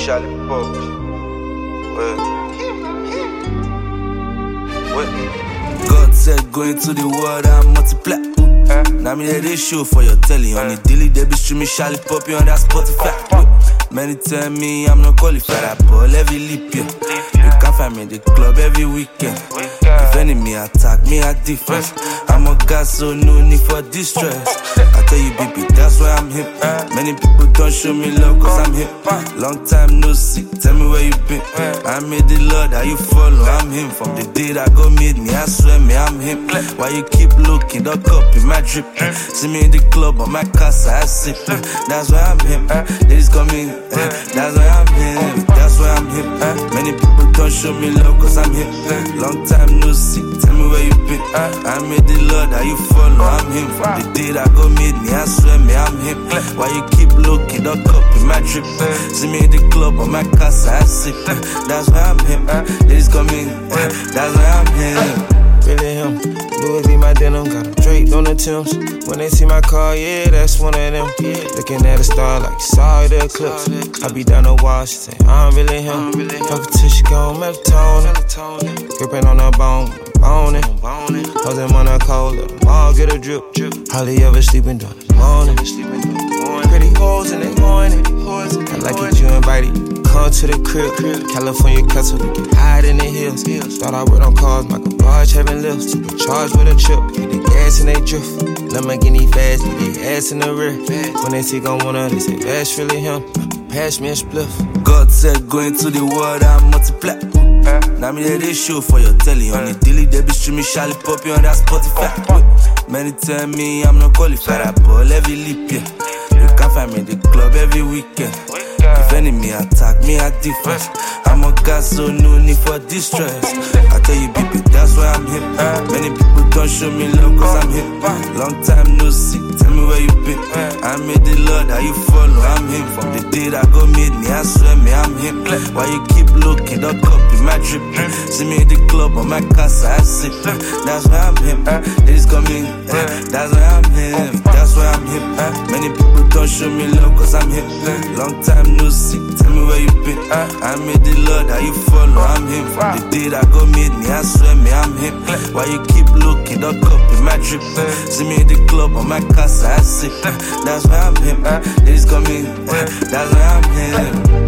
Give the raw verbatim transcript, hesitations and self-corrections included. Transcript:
Charlie Pops. God said, go into the world and multiply. Huh? Now me let this show for your telly. On the daily, they be streaming Charlie Poppy on that Spotify. Many tell me I'm not qualified. I ball every leap year. You can find me in the club every weekend. If enemy attack me at defense, I'm a guy so no need for distress. I tell you baby, that's why I'm hip. Many people don't show me love cause I'm hip. Long time no see, tell me where you been. I made the Lord that you follow, I'm him. From the day that God made me, I swear me I'm him. Why you keep looking, don't copy my drip. See me in the club on my casa, I sip. That's why I'm him. Ladies come in, that's why I'm him. That's why I'm him. Many people don't show me love cause I'm hip. Long time no see, tell me where you been. I made the Lord that you follow, I'm him. From the day that God made me, I swear me I'm him. Why you keep looking, don't copy my drip. See me in the club on my casa, I sip. That's why I'm him. Ladies come in, that's why I'm him. Really him, Louis V my denim, got him draped on the Timbs. When they see my car, yeah, that's one of them. Looking at a star like you saw the eclipse. I be down the wall, she say, I'm really him. Competition gon' melatonin. Gripping on the bone, boning. Hoes them on the cold, let them all get a drip. Hardly ever sleeping during the morning. Pretty hoes in the morning. I like it, you invited. Come to the crib, California cuts so we can hide in the hills. Thought I worked on cars, my garage having lifts. Charged with a chip, get the gas and they drift. Lamborghini fast, get the ass in the rear. When they see gon' wanna, they say that's really him. Pass me a spliff. God said, go into the world and multiply. Now me let this show for your telly. On the daily, they be streaming Charlie Poppy on that Spotify. Many tell me I'm not qualified. I ball every leap year. You can find me in the club every weekend. If enemy attack me at defense, I'm a guy so no need for distress. I tell you baby, that's why I'm hip. Many people don't show me love cause I'm hip. Long time no see, tell me where you been. I made the Lord that you follow, I'm him. From the day that God made me, I swear me I'm him. Why you keep looking, don't copy my drip. See me in the club on my casa, I sip. That's why I'm him. Ladies come in, that's why I'm him. That's why I'm hip. Many people don't show me love cause I'm hip. Long time no see, tell me where you been. I made the Lord that you follow, I'm him. From the day that God made me, I swear me I'm him. Why you keep looking, don't copy my drip. See me in the club on my casa, I sip. That's why I'm him. Ladies come in, that's why I'm him.